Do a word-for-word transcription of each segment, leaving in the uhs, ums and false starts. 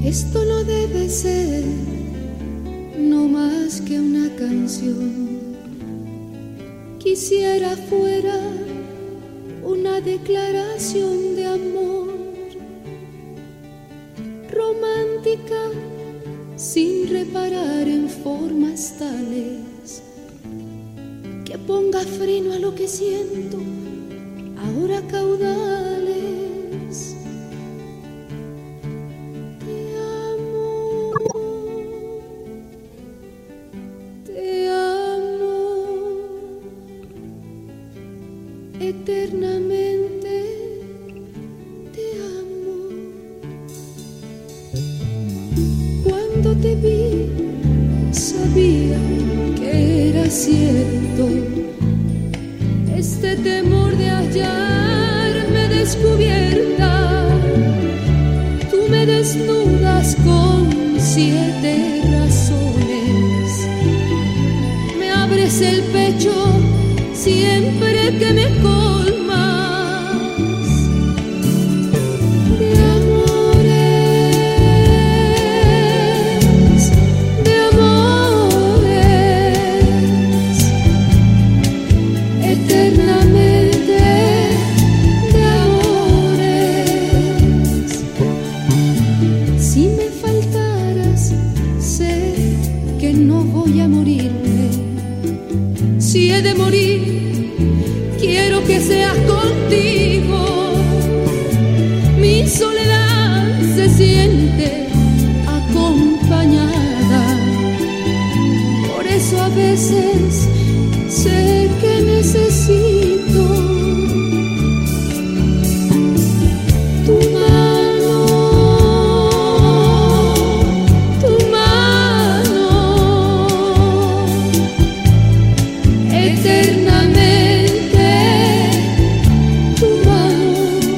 Esto no debe ser no más que una canción. Quisiera fuera una declaración de amor, romántica, sin reparar en formas tales que ponga freno a lo que siento ahora caudales. Te amo, te amo eternamente, te amo. Cuando te vi sabía que era cierto este temor de hallarme descubierta. Tú me desnudas con siete razones, me abres el pecho siempre que me colmas. Si he de morir, quiero que seas contigo. Mi soledad se siente acompañada. Por eso a veces sé que necesito tu mano, tu mano. Eternamente tu mano.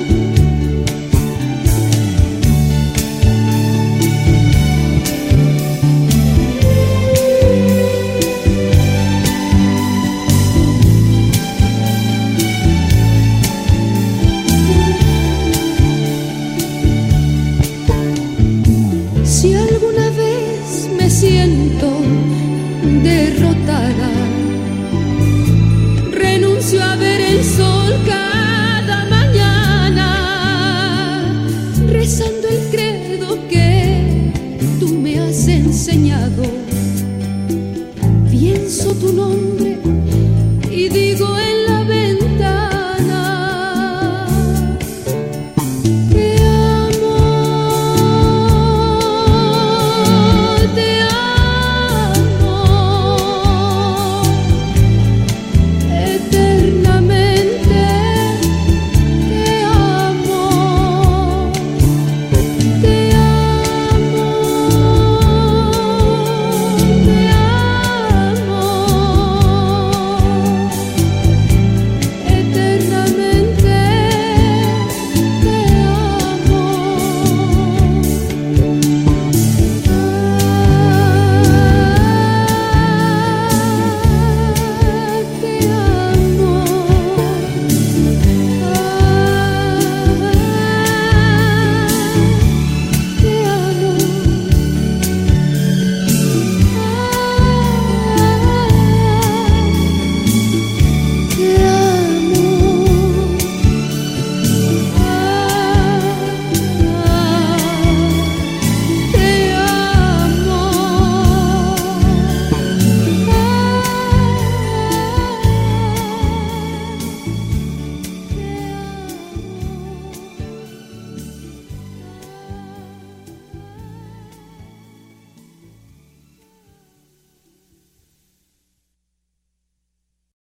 Si alguna vez me siento derrotada, renuncio a ver el sol cada mañana, rezando